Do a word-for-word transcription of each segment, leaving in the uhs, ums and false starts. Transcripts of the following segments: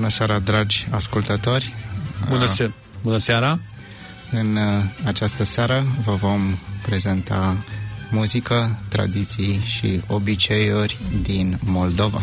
seara, dragi ascultători! Bună, se- Bună seara! În această seară vă vom prezenta muzică, tradiții și obiceiuri din Moldova.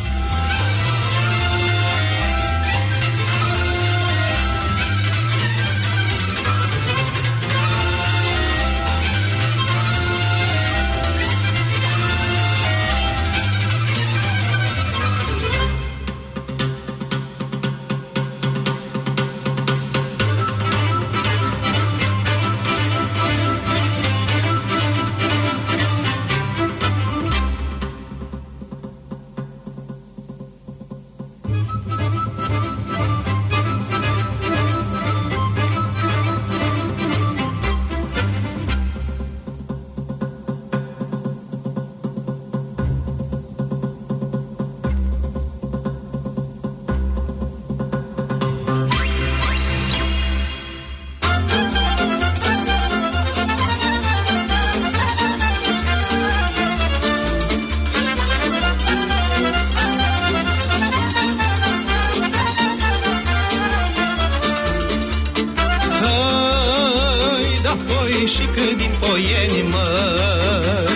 Și cât din Poieni, măi,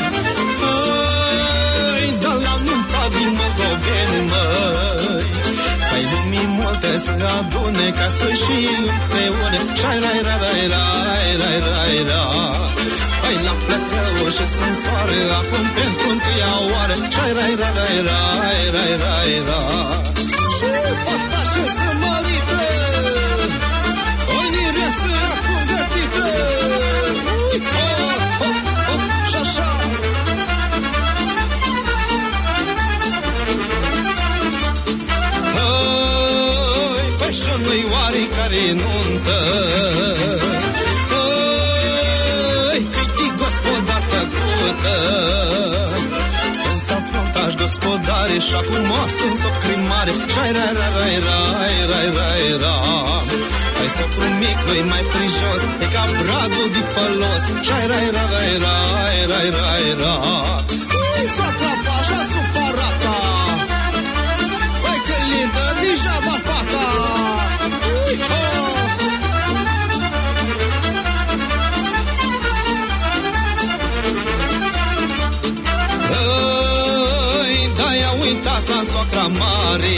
măi, dar la nunta din moldoveni, măi, ai lumii multe să adune ca să și împreună, șai, rai, rai, rai, rai, rai, rai, rai. Păi la plăcău și sunt soare, acum pentru întâia oară, șai, rai, rai, rai, rai, rai, rai, rai. Și pătașe să mărită, oi niresă acum gătită. Oh, oh, oh, și așa. Hăi, păi și nu-i oarecare nuntă, hăi, cât-i gospodar făcută, însă fruntaș gospodare și acum o sunt socrimare, și-ai rai, rai, rai, rai, rai, rai, rai. Hai socru mic, lui mai prijos, e ca bradul de fălos, și-ai rai, rai, rai, rai, rai, rai, rai. Ui, soacra așa supărata, băi că lindă, degeaba fata. Ui, oh. Hăi, de-aia uitați la soacra mare,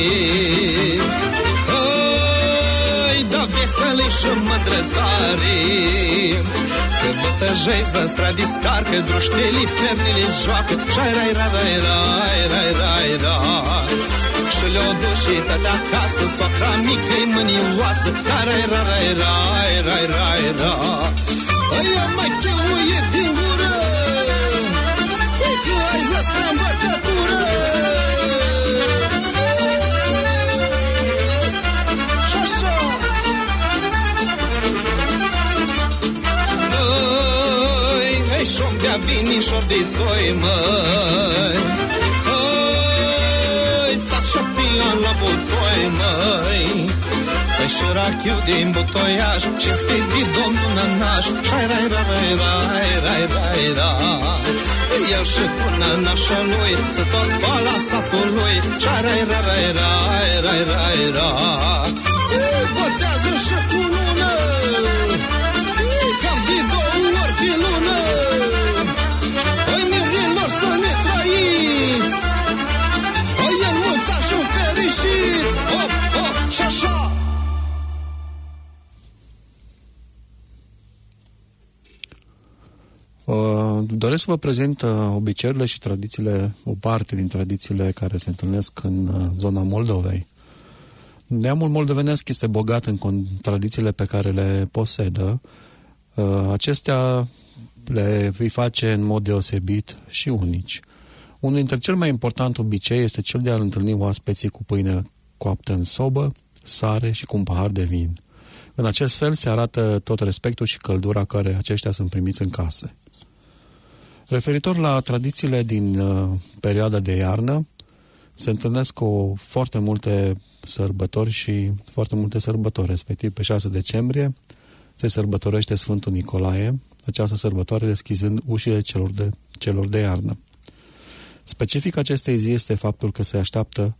da vesele și mândrătare, că bătăjei să stradiscar, că droștelii pernele joacă, și-ai rai, rai, rai, rai, rai, rai, rai. Și le-o duc și tăte acasă, soacra mică-i mânioasă, rai, rai, rai, rai, rai, rai, rai, rai. Aia mai cheuie din gură, e că ai zăstra în bătătură. Și-om de-a vinișor de soi, măi, măi, stați șopian la butoi, măi, păi și rachiu din butoiaș, cinste de domnul nănaș, și-ai rai, rai, rai, rai, rai, rai, rai. El și cu nănașa lui, să tot va la satul lui, și-ai rai, rai, rai, rai, rai, rai, rai. Botează și cu lună, cam de două ori pe lună. Să ne trăiți, o ienuța și-o fericiți, hop, hop, și așa. Uh, doresc să vă prezint uh, obiceiurile și tradițiile, o parte din tradițiile care se întâlnesc în uh, zona Moldovei. Neamul moldovenesc este bogat în tradițiile pe care le posedă. Uh, acestea le vei face în mod deosebit și unici. Unul dintre cel mai important obicei este cel de a întâlni oaspeții cu pâine coaptă în sobă, sare și cu un pahar de vin. În acest fel se arată tot respectul și căldura care aceștia sunt primiți în case. Referitor la tradițiile din uh, perioada de iarnă, se întâlnesc cu foarte multe sărbători și foarte multe sărbători, respectiv pe șase decembrie se sărbătorește Sfântul Nicolae, această sărbătoare deschizând ușile celor de, celor de iarnă. Specific acestei zi este faptul că se așteaptă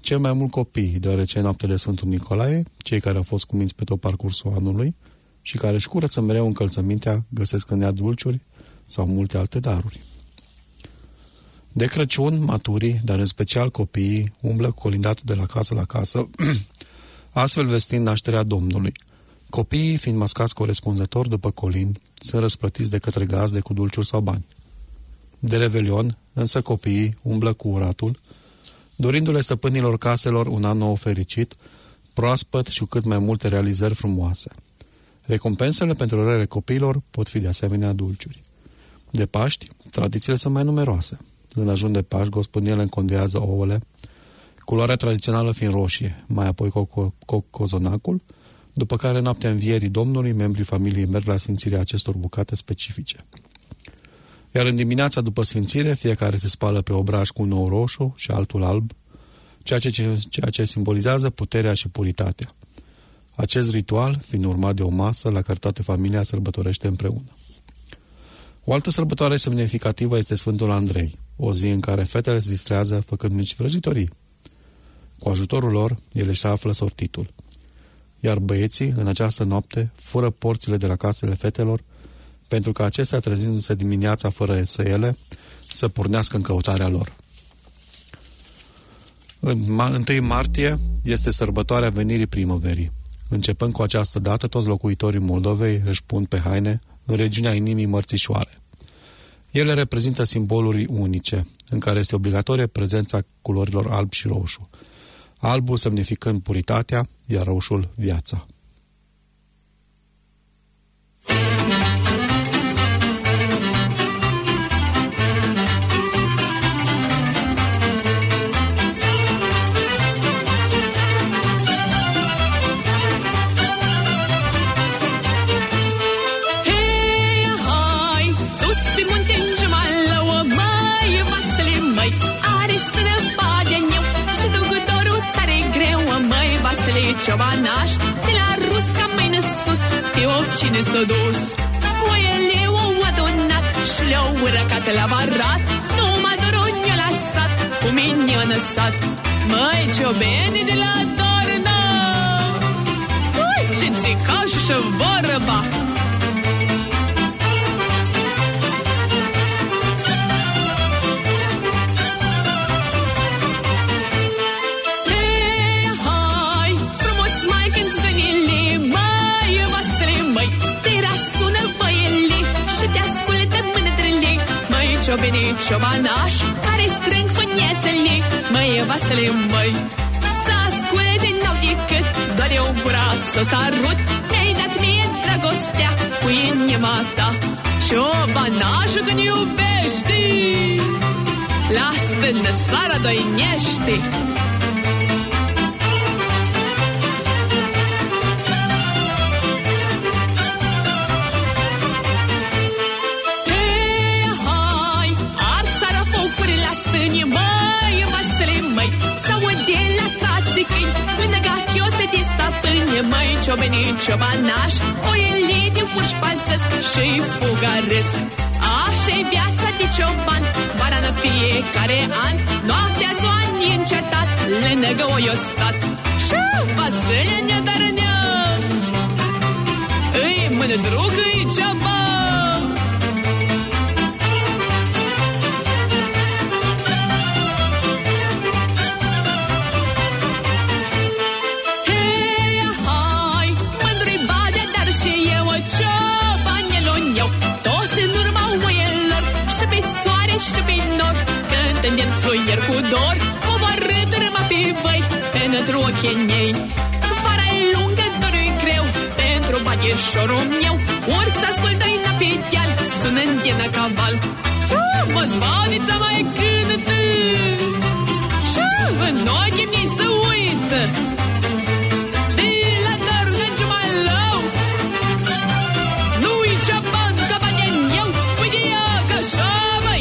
cel mai mult copii, deoarece noaptea de Sfântul Nicolae, cei care au fost cuminți pe tot parcursul anului și care își curăță mereu încălțămintea, găsesc în ea dulciuri sau multe alte daruri. De Crăciun, maturii, dar în special copiii, umblă colindatul de la casă la casă, astfel vestind nașterea Domnului. Copiii, fiind mascați corespunzător după colin, sunt răsplătiți de către gazde cu dulciuri sau bani. De Revelion, însă copiii umblă cu uratul, dorindu-le stăpânilor caselor un an nou fericit, proaspăt și cu cât mai multe realizări frumoase. Recompensele pentru rele copiilor pot fi de asemenea dulciuri. De Paști, tradițiile sunt mai numeroase. În ajun de Paști, gospodinele încondează ouăle, culoarea tradițională fiind roșie, mai apoi cocozonacul, după care noaptea învierii Domnului, membrii familiei merg la sfințirea acestor bucate specifice. Iar în dimineața după sfințire, fiecare se spală pe obraj cu un ou roșu și altul alb, ceea ce, ceea ce simbolizează puterea și puritatea. Acest ritual fiind urmat de o masă la care toată familia sărbătorește împreună. O altă sărbătoare semnificativă este Sfântul Andrei, o zi în care fetele se distrează făcând mici vrăjitorii. Cu ajutorul lor, ele își află sortitul. Iar băieții, în această noapte, fură porțile de la casele fetelor, pentru că acestea, trezindu-se dimineața fără să ele, să pornească în căutarea lor. În întâi martie este sărbătoarea venirii primăverii. Începând cu această dată, toți locuitorii Moldovei își pun pe haine în regiunea inimii mărțișoare. Ele reprezintă simboluri unice, în care este obligatorie prezența culorilor alb și roșu. Albul semnificând puritatea, iar roșul viața. Ciobanaș, de la Rusca mâine sus, pe oricine s-a dus. Oile au adunat și le-au urăcat la barat, numai doar ne-a lăsat, cu mine a năsat. Măi, ciobeni de la Dorna, ui, ce țicaș și vorba! Ciobeni, ciobanaș, care strâng fânețele, măi, Vasile, măi. Să asculte, n-au decât, doar eu curat să sarut, mi-ai dat mie dragostea cu inima ta. Ciobanașul când iubești, lasă de sara doinești. Măi, ciobeni, ciobanaș, oile de urși păzesc și-i fugaresc. Așa-i viața de cioban, vara în fiecare an, noaptea zoa neîncetat, lângă oi o stat. Și Vasile ne dărânea, îi mândruc, îi cioban. Din fluier cu dor, coborât urma pe văi, pentru ochii ei. Vara-i lungă, dorul-i greu, pentru bagheșorul meu. Urț ascultă-i la pe deal, sunând din caval. Frumos, vanița mai cântă, și în ochii mei se uită. De la Dorna Ciumalău, nu-i cioban, că baghen eu, uite ea, că așa, măi.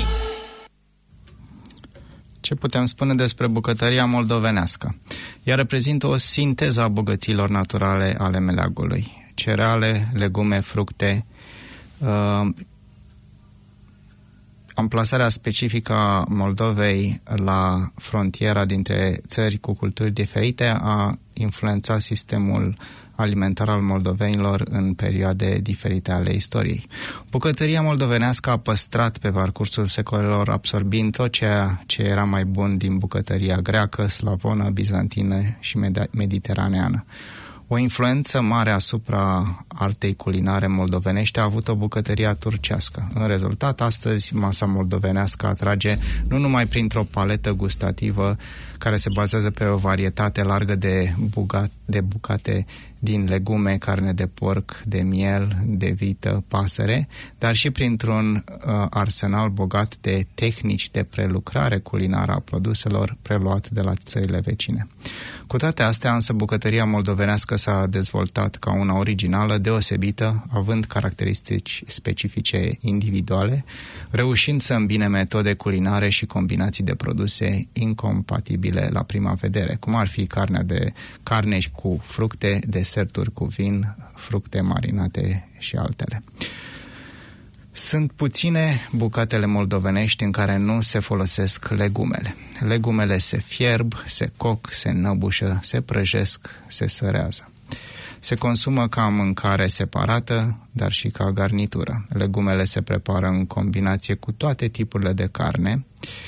Ce putem spune despre bucătăria moldovenească? Ea reprezintă o sinteză a bogăților naturale ale meleagului. Cereale, legume, fructe, uh, amplasarea specifică a Moldovei la frontiera dintre țări cu culturi diferite a influențat sistemul alimentar al moldovenilor în perioade diferite ale istoriei. Bucătăria moldovenească a păstrat pe parcursul secolelor, absorbind tot ceea ce era mai bun din bucătăria greacă, slavonă, bizantină și med- mediteraneană. O influență mare asupra artei culinare moldovenești a avut-o bucătăria turcească. În rezultat, astăzi, masa moldovenească atrage nu numai printr-o paletă gustativă care se bazează pe o varietate largă de, bugat, de bucate din legume, carne de porc, de miel, de vită, pasăre, dar și printr-un uh, arsenal bogat de tehnici de prelucrare culinară a produselor preluat de la țările vecine. Cu toate astea, însă, bucătăria moldovenească s-a dezvoltat ca una originală, deosebită, având caracteristici specifice individuale, reușind să îmbine metode culinare și combinații de produse incompatibile la prima vedere, cum ar fi carnea de carne cu fructe, deserturi cu vin, fructe marinate și altele. Sunt puține bucatele moldovenești în care nu se folosesc legumele. Legumele se fierb, se coc, se năbușă, se prăjesc, se sărează. Se consumă ca mâncare separată, dar și ca garnitură. Legumele se prepară în combinație cu toate tipurile de carne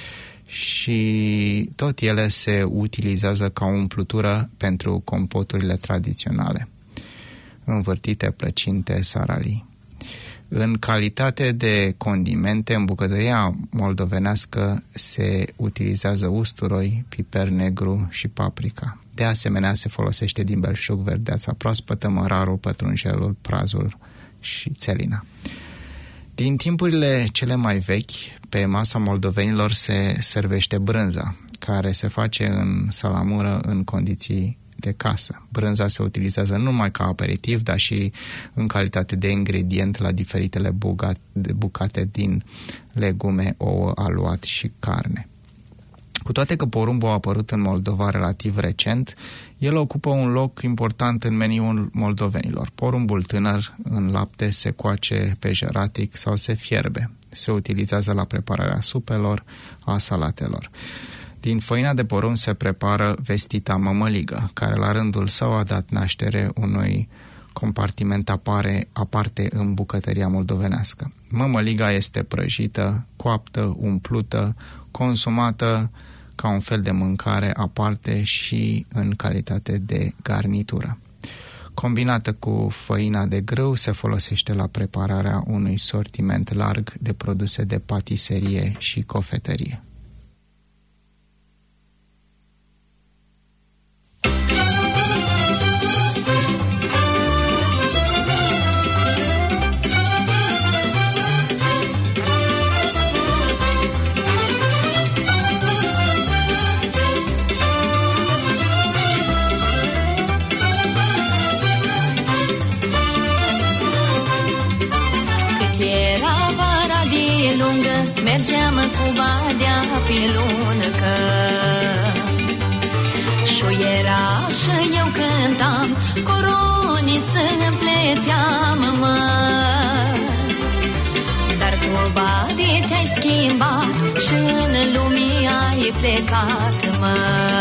și tot ele se utilizează ca umplutură pentru compoturile tradiționale, învârtite, plăcinte, saralii. În calitate de condimente, în bucătăria moldovenească se utilizează usturoi, piper negru și paprika. De asemenea, se folosește din belșug, verdeața proaspătă, mărarul, pătrunjelul, prazul și țelina. Din timpurile cele mai vechi, pe masa moldovenilor se servește brânza, care se face în salamură în condiții de casă. Brânza se utilizează nu numai ca aperitiv, dar și în calitate de ingredient la diferitele bucate din legume, ouă, aluat și carne. Cu toate că porumbul a apărut în Moldova relativ recent, el ocupă un loc important în meniul moldovenilor. Porumbul tânăr în lapte se coace pe jeratic sau se fierbe. Se utilizează la prepararea supelor, a salatelor. Din făina de porumb se prepară vestita mămăligă, care la rândul său a dat naștere unui compartiment apare, aparte în bucătăria moldovenească. Mămăliga este prăjită, coaptă, umplută, consumată ca un fel de mâncare aparte și în calitate de garnitură. Combinată cu făina de grâu, se folosește la prepararea unui sortiment larg de produse de patiserie și cofetărie. Mergeam cu badea pe luncă și era și eu cântam, coroniță împleteam, mă. Dar tu, bade, te-ai schimbat și în lumii ai plecat, mă.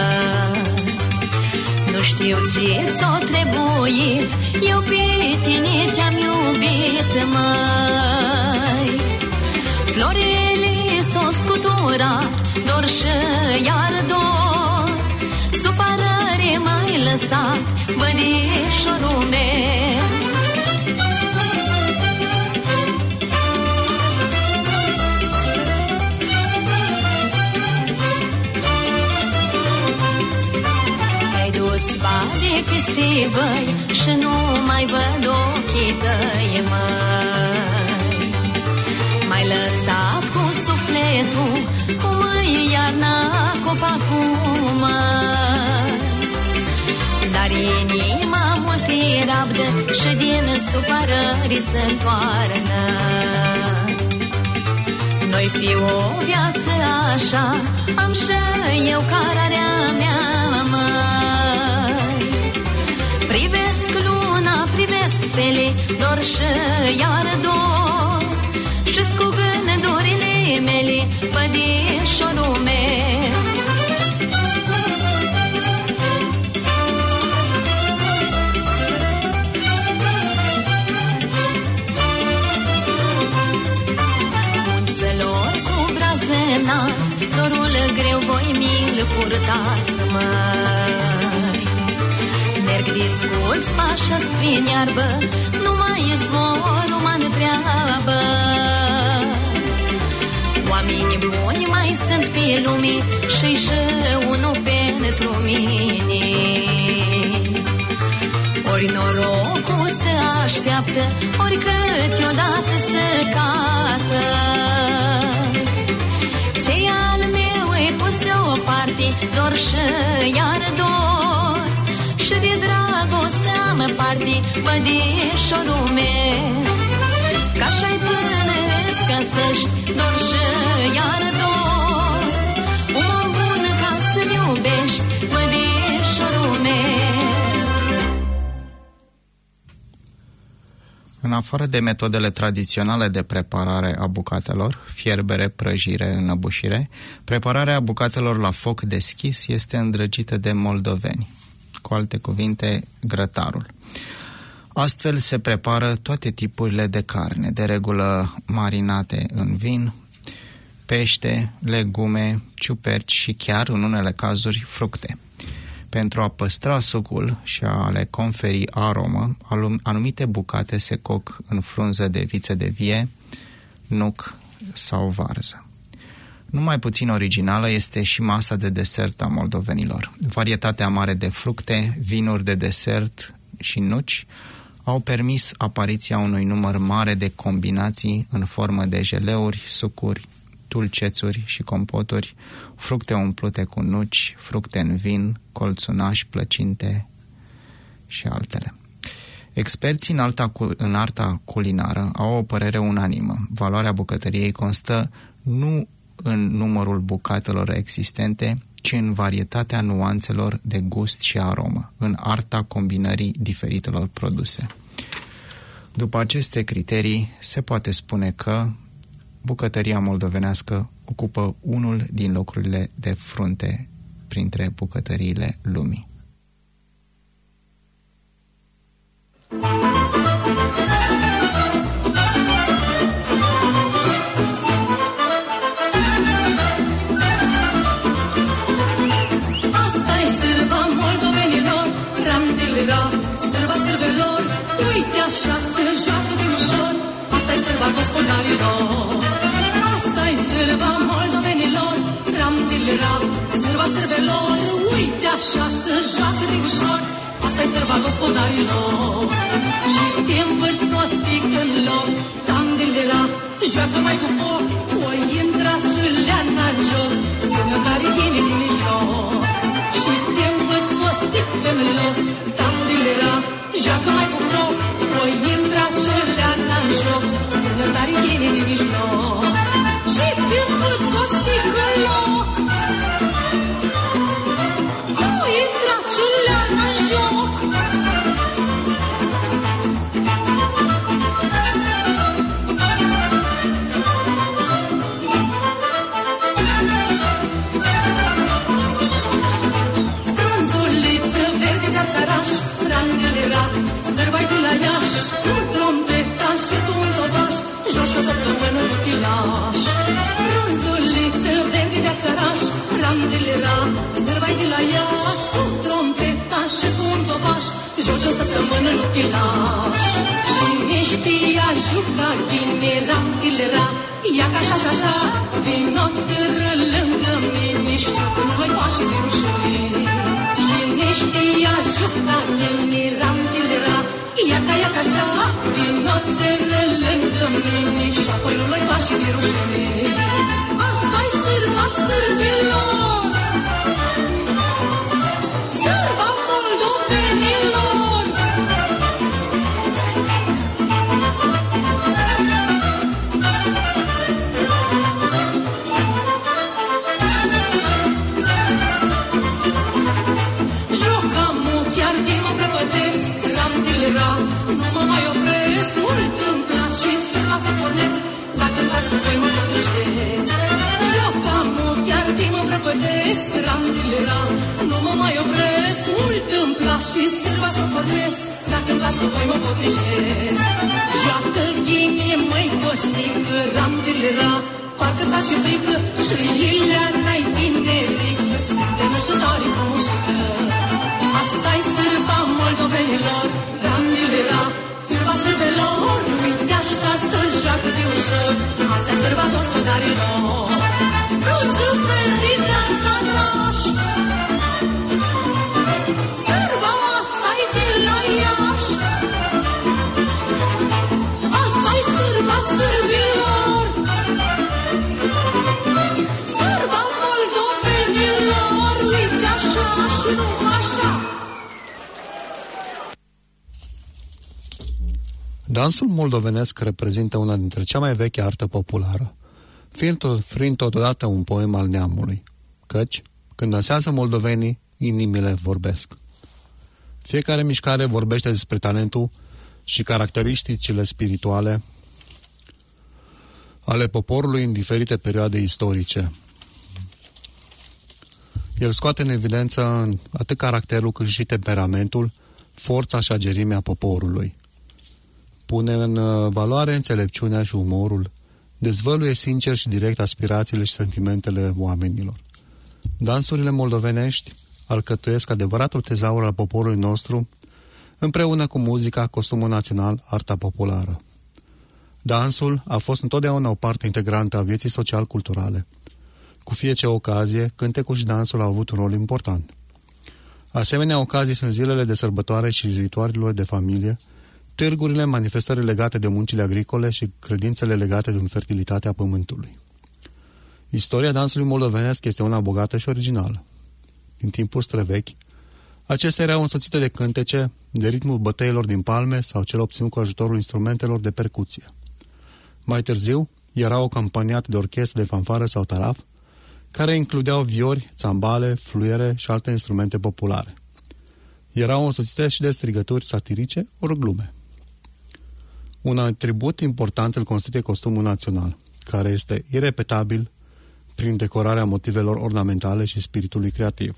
Nu știu ce ți-o trebuit, eu pe tine te-am iubit, măi. Florile s-au scuturat, dor și iar dor, supărare m-ai lăsat, bădișorul meu. Te-ai dus bade peste văi și nu mai văd ochii tăi, măi. M-ai lăsat cu sufletul, cum îi iarna copacul, măi. Dar inima mult îi rabdă și din supărări se întoarnă. Noi fi o viață așa, am și eu cararea mea, măi. Privesc luna, privesc stele, dor și iar dor, și-s cu gândurile mele, bădișorul meu. Munțelor cu braze înalți, dorul greu voi mi-l purtați, măi. Merg disculți pașă-ți prin iarbă, nu mai izvor, nu mai întreabă. Oamenii buni mai sunt pe lume și-i și unul pentru mine. Ori norocul se așteaptă, ori câteodată se cată. Ce-i al meu e pus deoparte, dor și iar dor, și de dragoste am parte, bădișorul meu. Ca așa-i până-ți găsești dor și iar dor, un om bun ca să-mi iubești, bădișorul meu. În afară de metodele tradiționale de preparare a bucatelor, fierbere, prăjire, înăbușire, prepararea bucatelor la foc deschis este îndrăgită de moldoveni. Cu alte cuvinte, grătarul. Astfel se prepară toate tipurile de carne, de regulă marinate în vin, pește, legume, ciuperci și chiar, în unele cazuri, fructe. Pentru a păstra sucul și a le conferi aromă, anumite bucate se coc în frunză de viță de vie, nuc sau varză. Numai puțin originală este și masa de desert a moldovenilor. Varietatea mare de fructe, vinuri de desert și nuci au permis apariția unui număr mare de combinații în formă de jeleuri, sucuri, dulcețuri și compoturi, fructe umplute cu nuci, fructe în vin, colțunași, plăcinte și altele. Experții în, alta, în arta culinară au o părere unanimă. Valoarea bucătăriei constă nu în numărul bucatelor existente, ci în varietatea nuanțelor de gust și aromă, în arta combinării diferitelor produse. După aceste criterii, se poate spune că bucătăria moldovenească ocupă unul din locurile de frunte printre bucătăriile lumii. Asta-i sârba moldovenilor, randilera, sârba sârbelor, uite așa se joacă de ușor. Asta-i sârba gospodarilor. Asta-i sârba moldovenilor, randilera, sârba sârbelor, uite așa se joacă de ușor. Asta-i sârba gospodarilor. Și te învăți cu o stică în loc, randilera, joacă mai cu foc, o intra și leana în joc, ține tare ghine din mijloc. Și te învăți cu o stică în loc, randilera, joacă mai cu foc, o intra și leana în joc, ține tare ghine din mijloc. Și te învăți cu o stică în loc, o intra și leana în joc. Randelera, sărbai de la Iași, cu trompeta și cu un topaș, jos o săptămână cu chilaș. Frunzuliță verde de-a țăraș, randelera, sărbai de la Iași, cu trompeta și cu un topaș, jos o săptămână cu chilaș. Și ne știa juca ghine, randelera, ia ca așa și așa, vino țără lângă mine, știu că nu mai pași de rușine. Și ne știa juca ghine, randelera, ia ca ia ca așa, vino țără lângă mine, și apoi nu mai pași de rușine. Asta-i sârba sârbilor, sârba moldovenilor. Juca-mu chiar din mă prăpădesc, randelera, nu mă mai opresc, mult îmi place și sârba să pornesc, dacă-mi pas tu, păi mă pătrășesc. era, nu mă mai opresc, mult îmi place și sârba să pornesc, dacă îmi las cu voi mă potrivesc. Joacă ghimie, măi costic, ram de lera, parcă-ți faci și frică, și ilea n-ai tineric, de nu știu tare frumușică. Asta-i sârba moldovenilor, ram de lera, sârba sârbelor, uite așa să joacă de ușor, asta-i sârba gospodarilor. Ruțu perdit danța naș, sârba asta-i de la Iași, asta-i sârba sârbilor, sârba moldovenilor, uite așa și nu așa. Dansul moldovenesc reprezintă una dintre cea mai veche artă populară, fiind totodată un poem al neamului, căci, când dansează moldovenii, inimile vorbesc. Fiecare mișcare vorbește despre talentul și caracteristicile spirituale ale poporului în diferite perioade istorice. El scoate în evidență atât caracterul cât și temperamentul, forța și agerimea poporului. Pune în valoare înțelepciunea și umorul, dezvăluie sincer și direct aspirațiile și sentimentele oamenilor. Dansurile moldovenești alcătuiesc adevăratul tezaur al poporului nostru, împreună cu muzica, costumul național, arta populară. Dansul a fost întotdeauna o parte integrantă a vieții social-culturale. Cu fiecare ocazie, cântecul și dansul au avut un rol important. Asemenea ocazii sunt zilele de sărbătoare și ritualurile de familie, târgurile, manifestări legate de muncile agricole și credințele legate de fertilitatea pământului. Istoria dansului moldovenesc este una bogată și originală. Din timpul străvechi, acestea erau însoțite de cântece, de ritmul bătăilor din palme sau cel obținut cu ajutorul instrumentelor de percuție. Mai târziu, erau acompaniate de orchestre de fanfară sau taraf, care includeau viori, țambale, fluiere și alte instrumente populare. Erau însoțite și de strigături satirice ori glume. Un atribut important îl constituie costumul național, care este irepetabil prin decorarea motivelor ornamentale și spiritului creativ.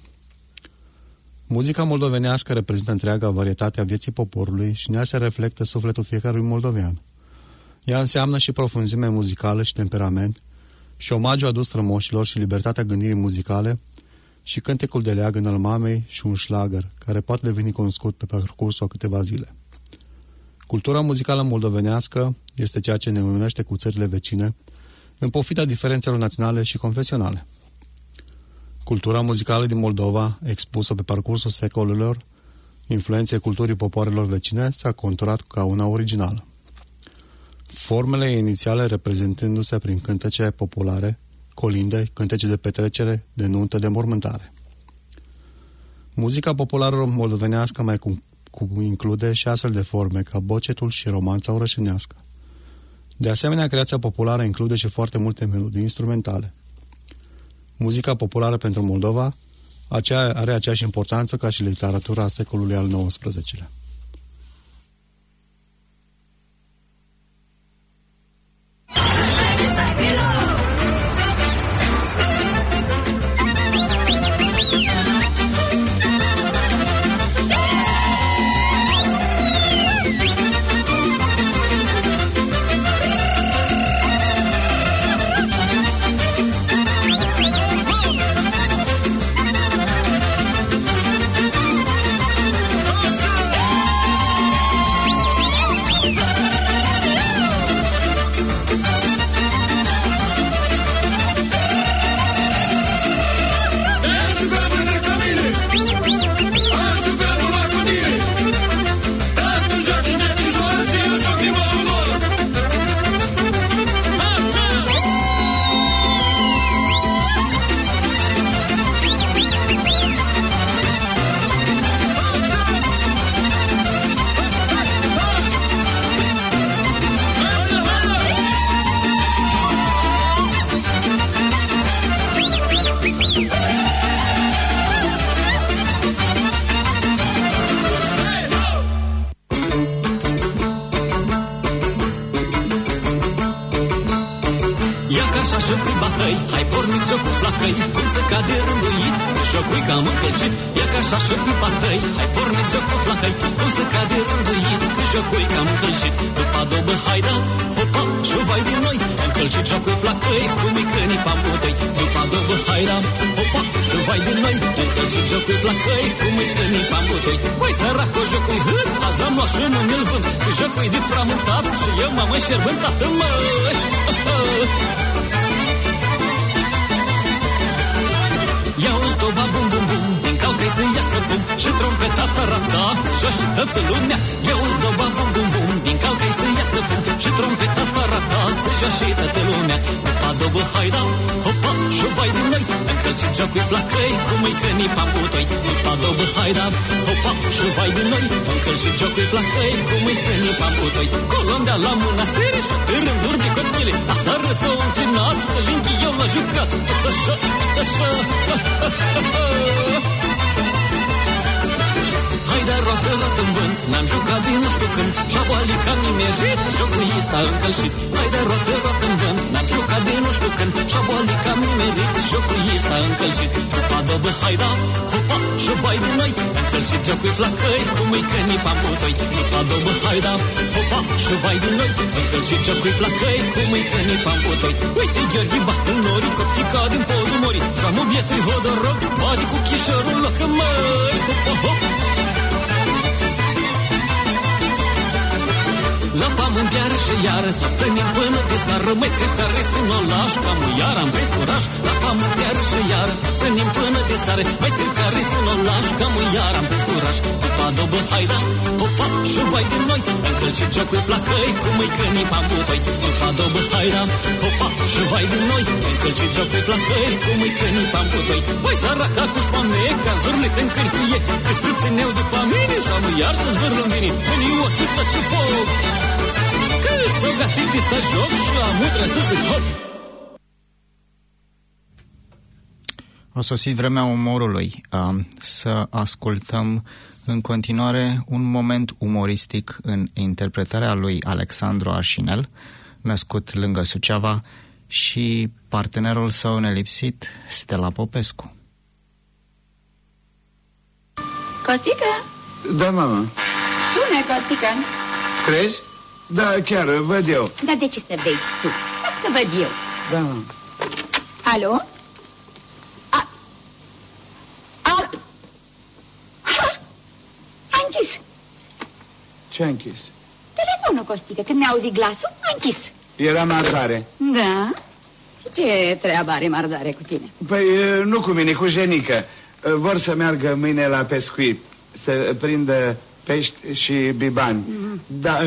Muzica moldovenească reprezintă întreaga varietate a vieții poporului și în ea se reflectă sufletul fiecărui moldovean. Ea înseamnă și profunzime muzicală și temperament, și omagiu adus strămoșilor și libertatea gândirii muzicale, și cântecul de leagăn al mamei și un șlagăr, care poate deveni cunoscut pe parcursul a câteva zile. Cultura muzicală moldovenească este ceea ce ne unește cu țările vecine, în pofida diferențelor naționale și confesionale. Cultura muzicală din Moldova, expusă pe parcursul secolelor, influenței culturii popoarelor vecine, s-a conturat ca una originală. Formele inițiale reprezentându-se prin cântece populare, colinde, cântece de petrecere, de nuntă, de mormântare. Muzica populară moldovenească mai cu, cu include și astfel de forme ca bocetul și romanța orășenească. De asemenea, creația populară include și foarte multe melodii instrumentale. Muzica populară pentru Moldova aceea are aceeași importanță ca și literatura secolului al nouăsprezecelea. Hey! porniți-o cu flacăi, cum să cade rânduit, jocui cam încălcit, ia ca așa și pipa tăi. Hai porniți-o cu flacăi, cum să cade rânduit, jocui cam încălcit. După adobă, haida, hopa, și vai din noi, încălcit jocui flacăi, cu micănii pamutăi. După adobă, haida, hopa, și vai din noi, încălcit jocui flacăi, cu micănii pamutăi. Băi, săraco, jocui hât, azi l-am luat și nu mi-l vând, că jocui de framutat și eu m-am înșerbântat, măi. Ia-uzi doba bum bum bum, din calcă-i să iasă cum, și trompeta tarata să joace toată lumea. Ia-uzi doba bum bum bum, din calcă-i să iasă cum, și trompeta tarata să joace toată lumea. După adobă, haida, hopa, și vai din noi, încălcit jocui flacăi, cu mâicănii pamutoi. După adobă, haida, hopa, și vai din noi, încălcit jocui flacăi, cu mâicănii pamutoi. Colondea la mănăstire și pe rânduri de copile, asară s-au înclinat, să linchi eu l-a jucat. Tot așa, tot așa, haida, roată, roată în vânt, ne-am jucat din nu știu când, șaboalica nimerit, jocul ăsta încălcit. Haida, roată, roată în vânt, ne-am jucat din nu știu când, șaboalica nimerit, jocul ăsta încălcit. După adobă, haida, hopa, și vai din noi, încălcit jocul flacăi, cu mâicănii pamutoi. După adobă, haida, hopa, și vai din noi, încălcit jocul flacăi, cu mâicănii pamutoi. Uite, Gheorghe bată în nori, coptica din podul mori, și-am obietui hodoroc, badi cu chișorul loc, măi, hopa, hop. La pamânteară și iară, să ținem până de sară, mai scrip care să nu o lași, cam iar am prins curaj. La pamânteară și iară, să ținem până de sară, mai scrip care să nu o lași, cam iar am prins curaj. După adobă, haida, hopa, și vai din noi, încălcit jocul flacăi, cu mâicănii pamutoi. După adobă, haida, hopa, și vai din noi, încălcit jocul flacăi, cu mâicănii pamutoi. Băi, săraca cu șpameca, zurlite în câini cu ei, că să țineau după mine și am iar să zvârlă-mi vini. Veni o să stați și foc. S-o gatit ăsta joc și amu trebuie să zic hop. A sosit vremea umorului. Să ascultăm în continuare un moment umoristic în interpretarea lui Alexandru Arșinel, născut lângă Suceava, și partenerul său nelipsit, Stella Popescu. Costică? Da, mama. Sună, Costică. Crezi? Da, chiar, văd eu. Dar de ce să vezi tu? Să văd eu. Da, mama. Alo? A... Al... Ha! A închis. Ce a închis? Telefonul, Costică. Când mi-a auzit glasul, a închis. Era mardare. Da? Și ce treabă are mardare cu tine? Păi, nu cu mine, cu Jenică. Vor să meargă mâine la pescuit, să prindă pești și bibani. Mm-hmm. Da,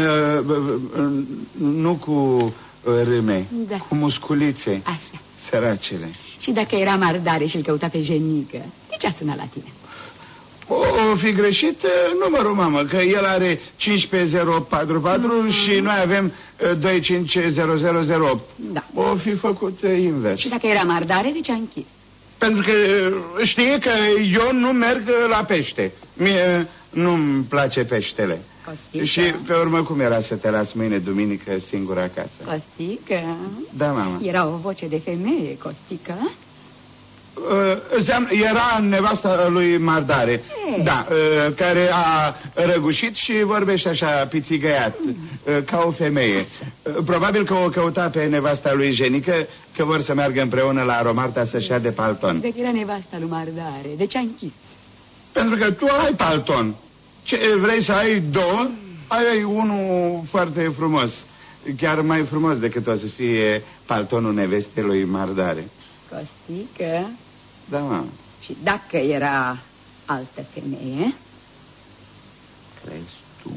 nu cu râme, da, cu musculițe. Așa. Săracele. Și dacă era mardare și îl căuta pe Jenică, de ce a sunat la tine? O, o fi greșit numărul, mamă, că el are cincisprezece zero opt patruzeci și patru mm. și noi avem doi cinci zero zero zero opt. Da. O fi făcut invers. Și dacă era mardare, de ce a închis? Pentru că știe că eu nu merg la pește. Mie nu-mi place peștele. Costică. Și pe urmă cum era să te las mâine duminică singur acasă? Costică? Da, mama. Era o voce de femeie, Costică? Uh, era nevasta lui Mardare. Hey. Da, uh, care a răgușit și vorbește așa pițigăiat, mm. uh, ca o femeie. Uh, probabil că o căuta pe nevasta lui Jenică, că vor să meargă împreună la Romarta să-și ia de palton. Dacă era nevasta lui Mardare, de ce a închis? Pentru că tu ai palton. Ce vrei să ai două? Ai, ai unul foarte frumos. Chiar mai frumos decât o să fie paltonul nevestei lui Mardare. Costică? Da, mamă. Și dacă era altă femeie? Crezi tu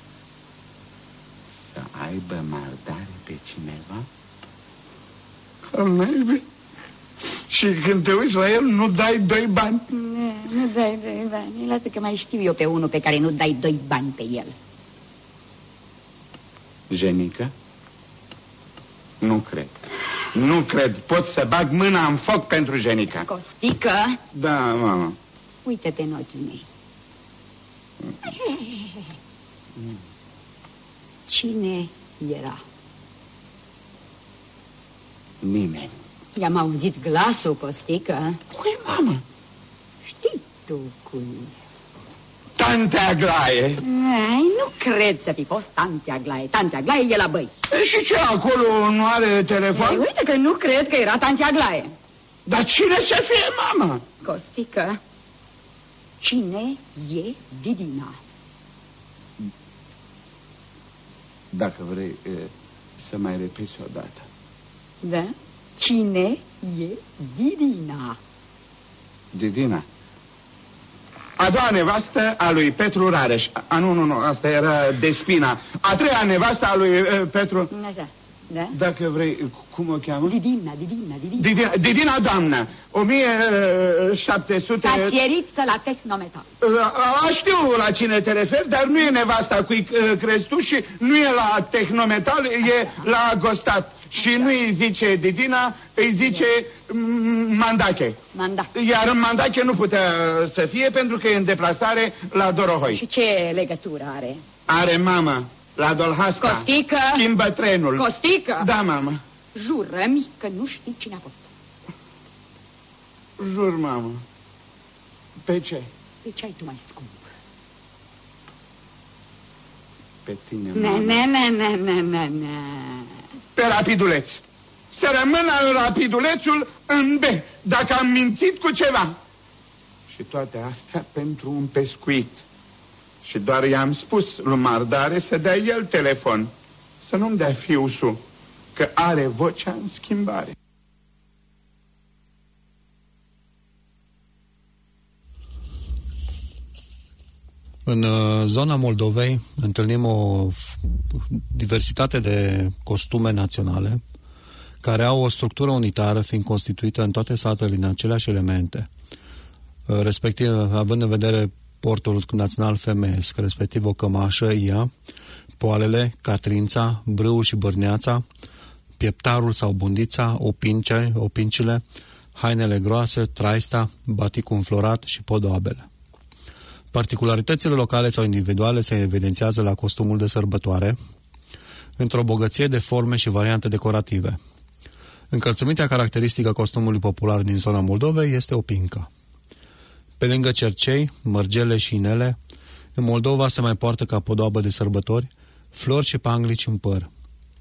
să aibă Mardare pe cineva? Maybe. Și când te uiți la el, nu dai doi bani? Nu, nu dai doi bani. Lasă că mai știu eu pe unul pe care nu dai doi bani pe el. Jenică? Nu cred. Nu cred. Pot să bag mâna în foc pentru Jenică. Costică? Da, mamă. Uită-te în ochii mei. Mm. Cine era? Nimeni. I-am auzit glasul, Costică. Cui, mamă? Știi tu cui? Tante Aglaie. Ai, nu cred să fi fost Tante Aglaie. Tante Aglaie e la Băi. E, și ce, acolo nu are telefon? Ei, uite că nu cred că era Tante Aglaie. Dar cine să fie, mamă? Costică, cine e Didina? Dacă vrei e, să mai repeți o dată. Da? Cine e Didina? Didina. A doua nevastă a lui Petru Rareș. A, nu, nu, nu, asta era Despina. A treia nevastă a lui uh, Petru... Așa, da? Dacă vrei, cum o cheamă? Didina, Didina, Didina. Didina, Didina doamnă, o mie șapte sute... Casieriță la Tehnometal. A, știu la cine te referi, dar nu e nevasta cui crezi tu și nu e la Tehnometal, e la Gostat. Și nu îi zice Didina, îi zice Mandache. Mandache. Iar în Mandache nu putea să fie pentru că e în deplasare la Dorohoi. Și ce legătură are? Are, mamă, la Dolhasca. Costică. Schimbă trenul. Costică. Da, mamă. Jură-mi că nu știi cine a fost. Jur, mamă. Pe ce? Pe ce ai tu mai scump? Pe tine, Ne, mamă. ne, ne, ne, ne, ne, ne. Pe Rapiduleț. Să rămână Rapidulețul în B, dacă am mințit cu ceva. Și toate astea pentru un pescuit. Și doar i-am spus lui Mardare să dea el telefon. Să nu-mi dea fiusul, că are vocea în schimbare. În zona Moldovei întâlnim o diversitate de costume naționale care au o structură unitară, fiind constituită în toate satele din aceleași elemente, respectiv având în vedere portul național femeiesc, respectiv o cămașă, ia, poalele, catrința, brâul și bârneața, pieptarul sau bundița, opince, opincile, hainele groase, traista, baticul înflorat și podoabele. Particularitățile locale sau individuale se evidențiază la costumul de sărbătoare, într-o bogăție de forme și variante decorative. Încălțămintea caracteristică costumului popular din zona Moldovei este opinca. Pe lângă cercei, mărgele și inele, în Moldova se mai poartă ca podoabă de sărbători flori și panglici în păr.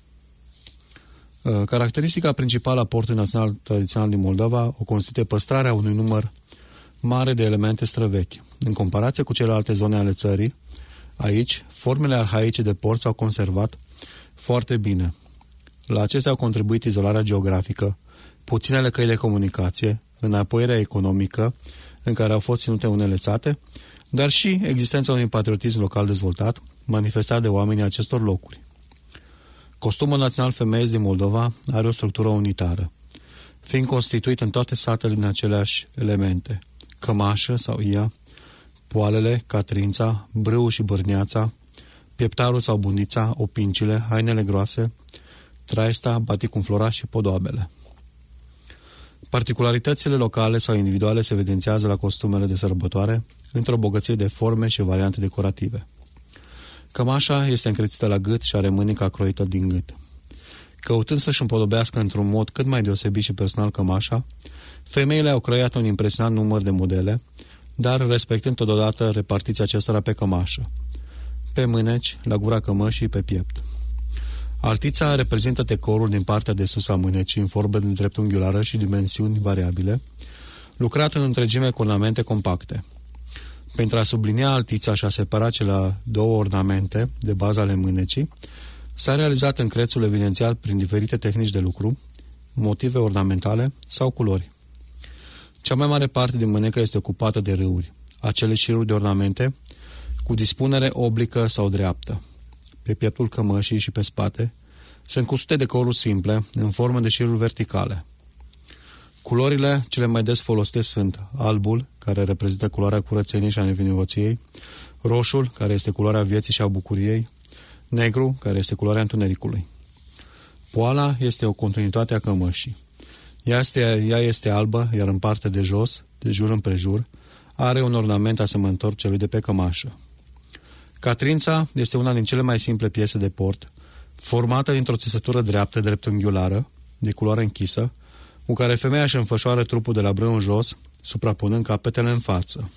Caracteristica principală a portului național tradițional din Moldova o constituie păstrarea unui număr mare de elemente străvechi. În comparație cu celelalte zone ale țării, aici, formele arhaice de port s-au conservat foarte bine. La acestea au contribuit izolarea geografică, puținele căi de comunicație, înapoierea economică, în care au fost ținute unele sate, dar și existența unui patriotism local dezvoltat, manifestat de oamenii acestor locuri. Costumul național femeiesc din Moldova are o structură unitară, fiind constituit în toate satele din aceleași elemente: cămașă sau ia, poalele, catrința, brâul și bârneața, pieptarul sau bundița, opincile, hainele groase, traista, baticul înflorat și podoabele. Particularitățile locale sau individuale se evidențiază la costumele de sărbătoare într-o bogăție de forme și variante decorative. Cămașa este încrețită la gât și are mânica croită din gât. Căutând să-și împodobească într-un mod cât mai deosebit și personal cămașa, femeile au creat un impresionant număr de modele, dar respectând totodată repartiția acestora pe cămașă, pe mâneci, la gura cămășii, pe piept. Altița reprezintă decorul din partea de sus a mânecii în formă de dreptunghiulară și dimensiuni variabile, lucrat în întregime cu ornamente compacte. Pentru a sublinia altița și a separa cele două ornamente de bază ale mânecii, s-a realizat încrețul evidențiat prin diferite tehnici de lucru, motive ornamentale sau culori. Cea mai mare parte din mânecă este ocupată de râuri, acele șiruri de ornamente cu dispunere oblică sau dreaptă. Pe pieptul cămășii și pe spate sunt cusute decoruri simple, în formă de șiruri verticale. Culorile cele mai des folosite sunt albul, care reprezintă culoarea curățeniei și a nevinovăției, roșul, care este culoarea vieții și a bucuriei, negru, care este culoarea întunericului. Poala este o continuitate a cămășii. Ea este, ea este albă, iar în partea de jos, de jur împrejur, are un ornament asemănător celui de pe cămașă. Catrința este una din cele mai simple piese de port, formată dintr-o țesătură dreaptă dreptunghiulară, de culoare închisă, cu care femeia își înfășoară trupul de la brâu în jos, suprapunând capetele în față.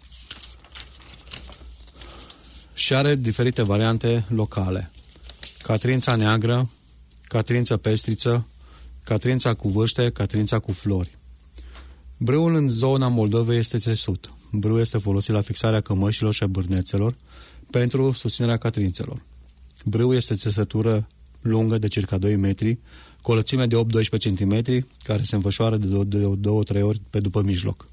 Și are diferite variante locale. Catrința neagră, catrință pestriță, catrința cu vârște, catrința cu flori. Brâul în zona Moldovei este țesut. Brâul este folosit la fixarea cămășilor și a bârnețelor pentru susținerea catrințelor. Brâul este țesătură lungă de circa doi metri, cu o lățime de opt-doisprezece centimetri, care se înfășoară de două-trei ori pe după mijloc.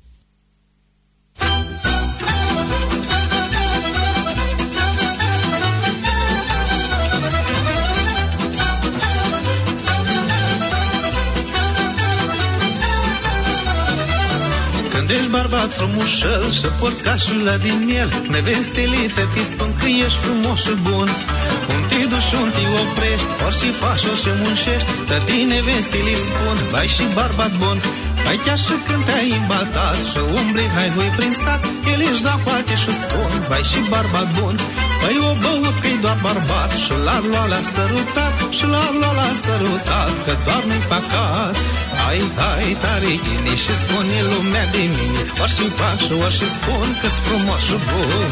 Ești bărbat frumușel și porți cașula din el, nevestele te spun că ești frumos și bun. Un te duci și un te oprești, orice faci, orice muncești, tătii nevestele spun, vai și bărbat bun. Vai chiar și când te-ai îmbatat și umbli hai hui prin sat, el își da poate și spun, vai și bărbat bun. Păi o băut că-i doar bărbat și l-ar lua la sărutat, și l-ar lua la sărutat, că doar nu-i păcat. Hai, hai, tare ghini și spune lumea de mine, orice fac și orice spun că-s frumos și bun.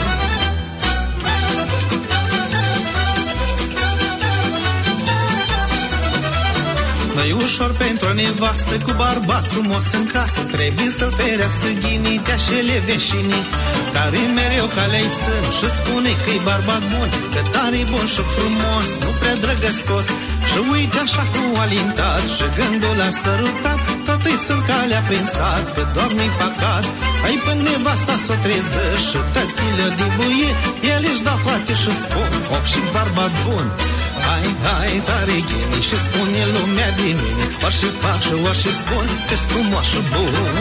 Nu-i ușor pentru o nevastă cu bărbat frumos în casă, trebuie să-l ferească ghinitea și ele veșinii, care mereu calea-i țân și spune că-i bărbat bun, că tare bun și frumos, nu prea drăgăstos. Și uite așa cu alintat și gândul la sărutat, tot îi țin calea prin sat, că doar nu-i păcat. Ai până nevasta s-o treză și tătilă de buie, el își da poate și spun, of și bărbat bun. Hai, hai, tare ghini și spune lumea din mine, orice fac și orice spun, că-s frumos și bun.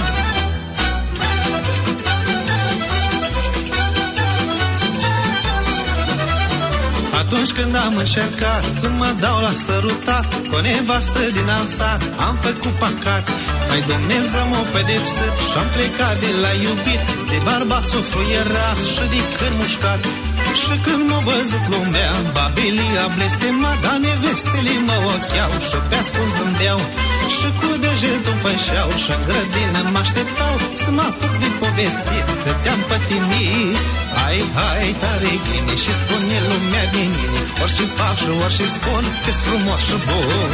Atunci când am încercat să mă dau la sărutat cu o nevastă din alt sat, am făcut păcat. Mai Dumnezeu m-a pedepsit și-am plecat de la iubit, de bărbat sufruierat și de când mușcat. Și când m-a văzut lumea, babilii a blestemat, dar nevestele mă ocheau și pe ascuns zâmbeau. Și cu degetul fășeau și-n grădină mă-așteptau să mă apuc de povestit că te-am pătimit. Hai, hai, tare ghini și spune lumea din mine, orice fac și orice spun, că-s frumos și bun.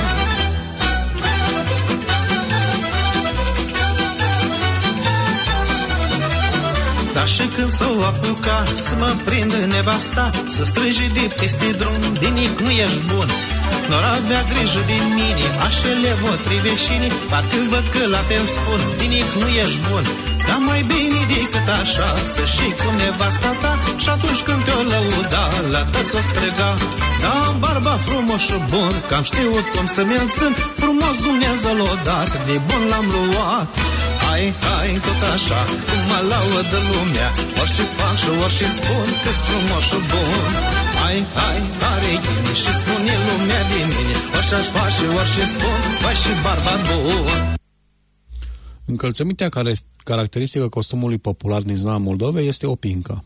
Dar și când s-o apuca să mă prindă nevasta, să strige de peste drum, din nic nu ești bun. N-or avea grijă de mine, așa le văd triveșini, parcă văd că la fel spun, din nic nu ești bun. Dar mai bine decât așa, să și cu nevasta ta, și atunci când te-o lăuda, la tăți o striga. Da, barba frumos și bun, că am știut cum să mi-l țin, frumos Dumnezeu l-o dat, de bun l-am luat. Hai, hai, tot așa, cum mă laudă lumea, orice fac și orice spun, că-s frumos și bun. Hai, hai, tare ghini și spune lumea de mine, orice-aș fac și orice spun, vai și barbat bun. Încălțămintea care caracteristică costumului popular din zona Moldovei este o pincă.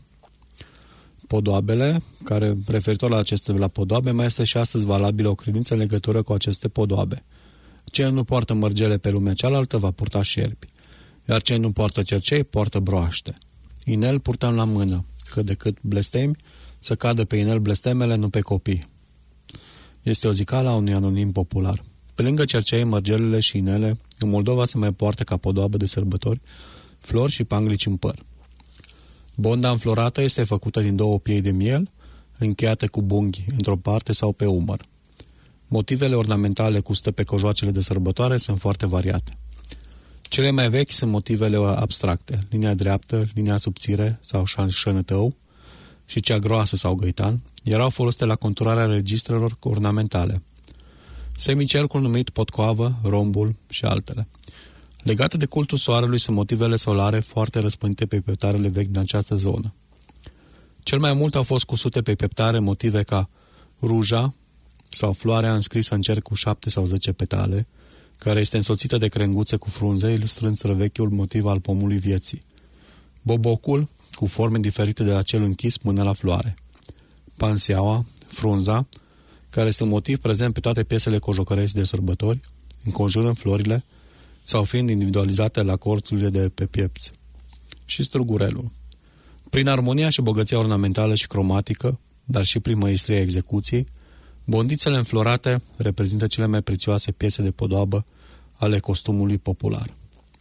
Podoabele, care referitor la aceste la podoabe, mai este și astăzi valabilă o credință în legătură cu aceste podoabe. Cine nu poartă mărgele pe lumea cealaltă va purta șerpi, iar cine nu poartă cercei, poartă broaște. Inel purtăm la mână, că decât blestemi, să cadă pe inel blestemele, nu pe copii. Este o zicală a unui anonim popular. Pe lângă cercei, mărgelele și inele, în Moldova se mai poartă ca podoabă de sărbători flori și panglici în păr. Bonda înflorată este făcută din două piei de miel, încheiate cu bunghi într-o parte sau pe umăr. Motivele ornamentale cu stă pe cojoacele de sărbătoare sunt foarte variate. Cele mai vechi sunt motivele abstracte, linia dreaptă, linia subțire sau șănătău și cea groasă sau găitan, erau folosite la conturarea registrelor ornamentale. Semicercul numit potcoavă, rombul și altele. Legate de cultul soarelui sunt motivele solare foarte răspândite pe peptarele vechi din această zonă. Cel mai mult au fost cusute pe peptare motive ca ruja sau floarea înscrisă în cer cu șapte sau zece petale, care este însoțită de crenguțe cu frunze, ilustrând străvechiul motiv al pomului vieții. Bobocul, cu forme diferite de la cel închis până la floare. Panseaua, frunza, care este un motiv prezent pe toate piesele cojocărești de sărbători, înconjurând florile, sau fiind individualizate la corturile de pe piept. Și strugurelul. Prin armonia și bogăția ornamentală și cromatică, dar și prin măestria execuției, bondițele înflorate reprezintă cele mai prețioase piese de podoabă ale costumului popular.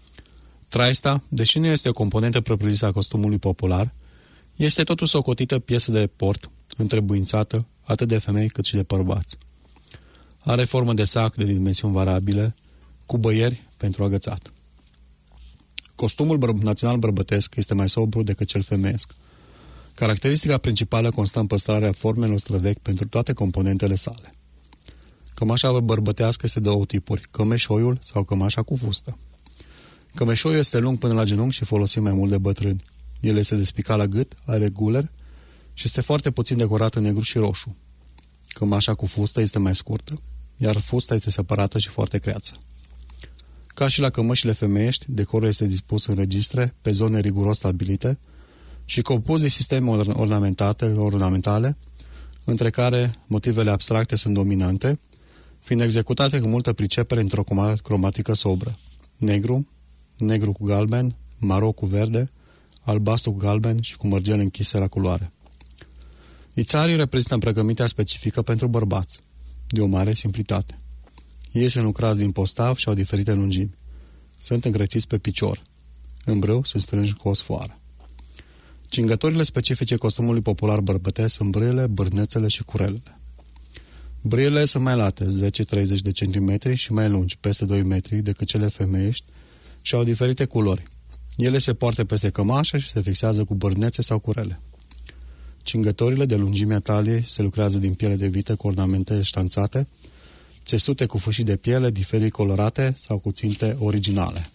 Traista, deși nu este o componentă propriu-zisă a costumului popular, este totuși socotită piesă de port, întrebuințată atât de femei cât și de bărbați. Are formă de sac de dimensiuni variabile, cu băieri pentru agățat. Costumul băr- național bărbătesc este mai sobru decât cel femeiesc. Caracteristica principală constă în păstrarea formelor străvechi pentru toate componentele sale. Cămașa bărbătească este de două tipuri, cămeșoiul sau cămașa cu fustă. Cămeșoiul este lung până la genunchi și folosit mai mult de bătrâni. El este despicat la gât, are guler și este foarte puțin decorat în negru și roșu. Cămașa cu fustă este mai scurtă, iar fusta este separată și foarte creață. Ca și la cămășile femeiești, decorul este dispus în registre, pe zone riguros stabilite și compus de sisteme ornamentate, ornamentale, între care motivele abstracte sunt dominante, fiind executate cu multă pricepere într-o cromatică sobră. Negru, negru cu galben, maro cu verde, albastru cu galben și cu mărgele închise la culoare. Ițarii reprezintă îmbrăcămintea specifică pentru bărbați, de o mare simplitate. Ei sunt lucrați din postav și au diferite lungimi. Sunt încrețiți pe picior. În brâu sunt strânși cu o sfoară. Cingătorile specifice costumului popular bărbătesc sunt brâile, bârnețele și curelele. Brâile sunt mai late, zece treizeci de centimetri și mai lungi, peste doi metri, decât cele femeiești și au diferite culori. Ele se poartă peste cămașă și se fixează cu bârnețe sau curele. Cingătorile de lungimea taliei se lucrează din piele de vită cu ornamente ștanțate, țesute cu fâșii de piele diferit colorate sau cu ținte originale.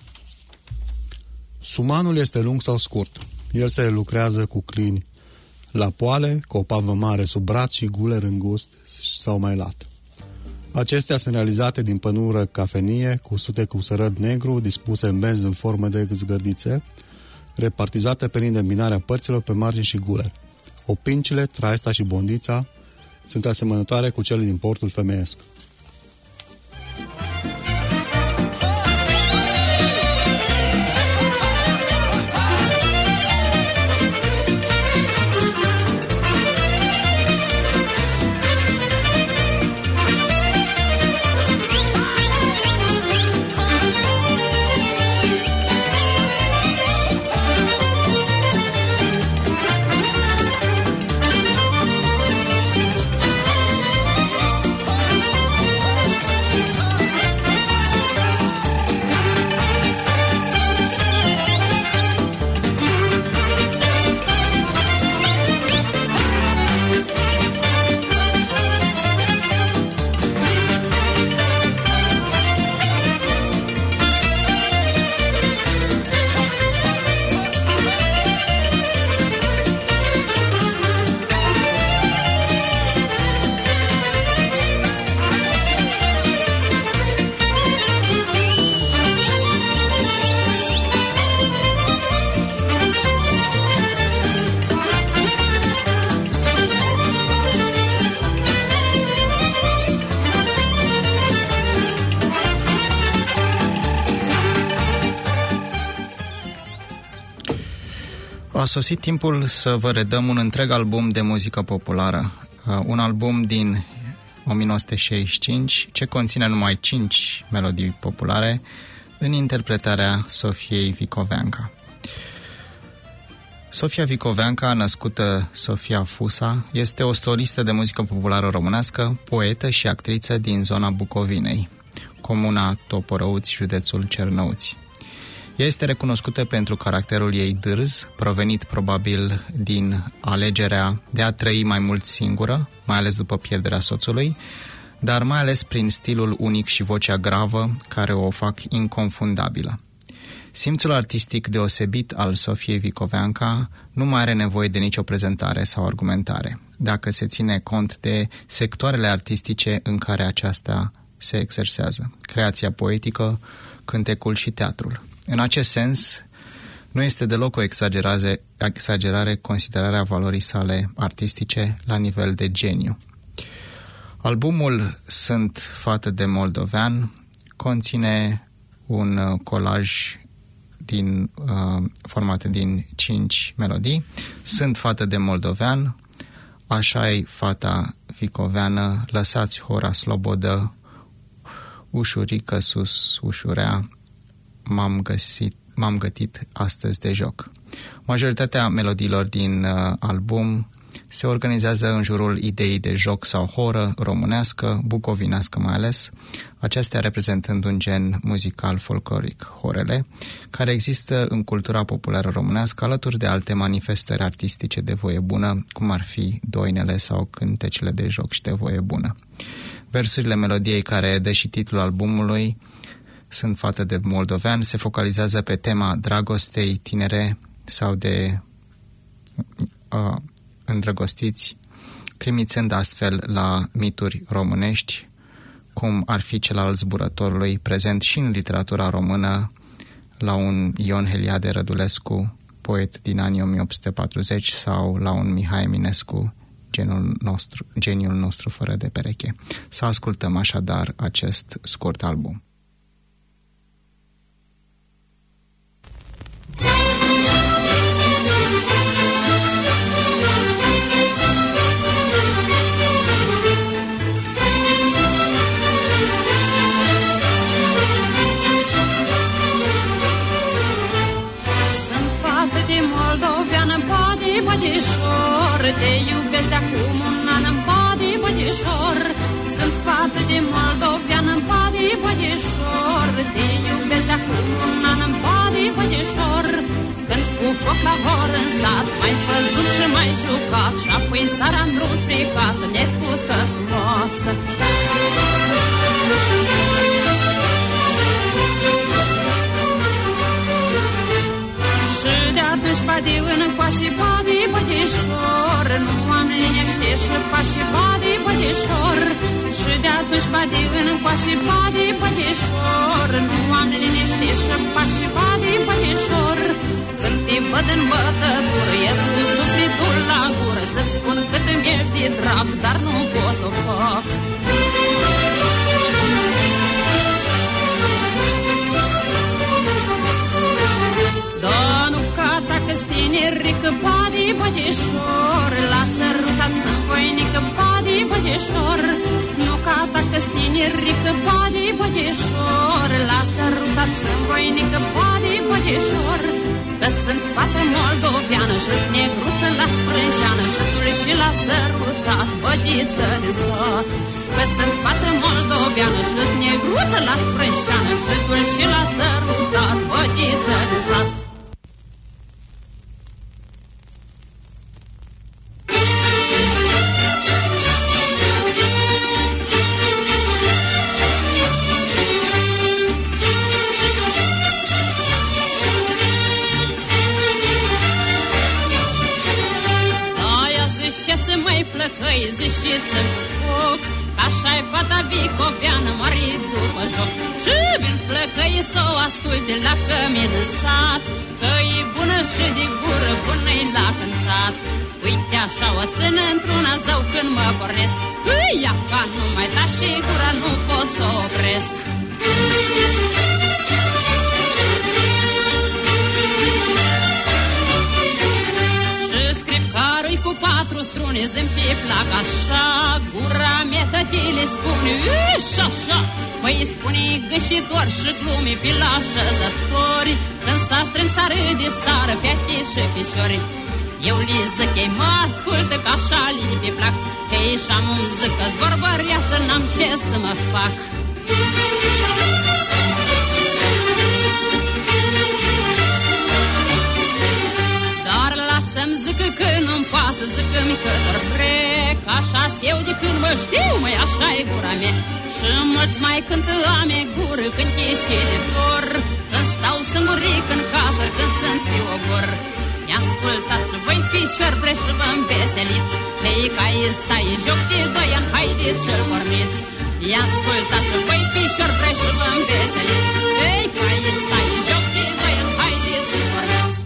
Sumanul este lung sau scurt. El se lucrează cu clini la poale, cu o pavă mare sub braț și guler îngust sau mai lat. Acestea sunt realizate din pănură cafenie, cusute cu sărăt negru, dispuse în benzi în formă de zgârdițe, repartizate prin îmbinarea părților pe margini și guler. Opincile, traista și bondița sunt asemănătoare cu cele din portul femeiesc. A sosit timpul să vă redăm un întreg album de muzică populară. Un album din o mie nouă sute șaizeci și cinci ce conține numai cinci melodii populare în interpretarea Sofiei Vicoveanca. Sofia Vicoveanca, născută Sofia Fusa, este o solistă de muzică populară românească, poetă și actriță din zona Bucovinei, comuna Toporăuți, județul Cernăuți. Ea este recunoscută pentru caracterul ei dârz, provenit probabil din alegerea de a trăi mai mult singură, mai ales după pierderea soțului, dar mai ales prin stilul unic și vocea gravă care o fac inconfundabilă. Simțul artistic deosebit al Sofiei Vicoveanca nu mai are nevoie de nicio prezentare sau argumentare, dacă se ține cont de sectoarele artistice în care aceasta se exersează: creația poetică, cântecul și teatrul. În acest sens, nu este deloc o exagerare, exagerare considerarea valorii sale artistice la nivel de geniu. Albumul Sunt fată de moldovean conține un colaj din, uh, format din cinci melodii. Sunt fată de moldovean, așa-i fata vicoveană, lăsați hora slobodă, ușurică sus, ușurea, m-am găsit, m-am gătit astăzi de joc. Majoritatea melodiilor din uh, album se organizează în jurul ideii de joc sau horă românească, bucovinească mai ales, acestea reprezentând un gen muzical folcloric, horele, care există în cultura populară românească alături de alte manifestări artistice de voie bună, cum ar fi doinele sau cântecele de joc și de voie bună. Versurile melodiei care dă și titlul albumului, Sunt fată de moldovean, se focalizează pe tema dragostei tinere sau de uh, îndrăgostiți, trimițând astfel la mituri românești, cum ar fi cel al zburătorului, prezent și în literatura română, la un Ion Heliade Rădulescu, poet din anii o mie opt sute patruzeci, sau la un Mihai Eminescu, geniul nostru, geniul nostru fără de pereche. Să ascultăm așadar acest scurt album. Te iubesc de acum un an, în padi, bădișor. Sunt fată de moldovean, în padi, bădișor. Te iubesc de acum un an, în padi, bădișor. Când cu foc la vor în sat, mai văzut și mai jucat, și apoi sara în drum spre casă, mi-ai spus că-s frumoasă. Și de atunci padiu în coașii, padi, bădișor. Nu am liniște și pași, padi, bădișor. Și de atunci padiu în coașii, padi, bădișor. Nu am liniște și pași, padi, bădișor. Când te văd în bătătură, ies cu sufletul la gură, să-ți spun cât îmi ești de drag, dar nu pot să o fac. Da, nu ca dacă-s tinerică, padi, bădișor. Lasă ruta-ți-n voinică, padi, bădișor. Nu ca dacă-s tinerică, padi, bădișor. Lasă ruta-ți-n voinică, padi, bădișor. Că sunt fată moldoveană și-s negruță la sprânjeană, și dul și la sărutat, bădiță de sat. Că sunt fată moldoveană și-s negruță la sprânjeană, și dul și la sărutat, bădiță de sat. Ziceți-mi foc, așa-i fata vicoveană, mare după joc. Și vin flăcăi să o asculte la cămin în sat, că e bună și de gură, bună-i la cântat. Uite așa o țin într-una zău când mă pornesc, îi ia ca numai ta și gura nu pot să o opresc. Cu patru strune zâmb pe plac așa, gura mea tătile spune și așa. Păi spune gâșitor și glume pe la așezători, când s-a strâns să râde, sară fete și fișori. Eu li zic, ei mă ascultă că așa li pe plac, că ei și-am un zic că-s vorbăreață, n-am ce să mă fac. Să-mi zică că nu-mi pasă, zică-mi că dorbrec, așa-s eu de când mă știu, măi, așa-i gura mea. Și mult mai cântă ame gură când ieșe de dor, când stau singuric în casă, când sunt pe ogor. I-ascultați și voi fișori bre și vă înveseliți, hei ca e stai joc de doi ani, haideți și-l porniți. I-ascultați și voi fișori bre și vă înveseliți, hei ca e stai joc de doi ani, haideți și-l porniți.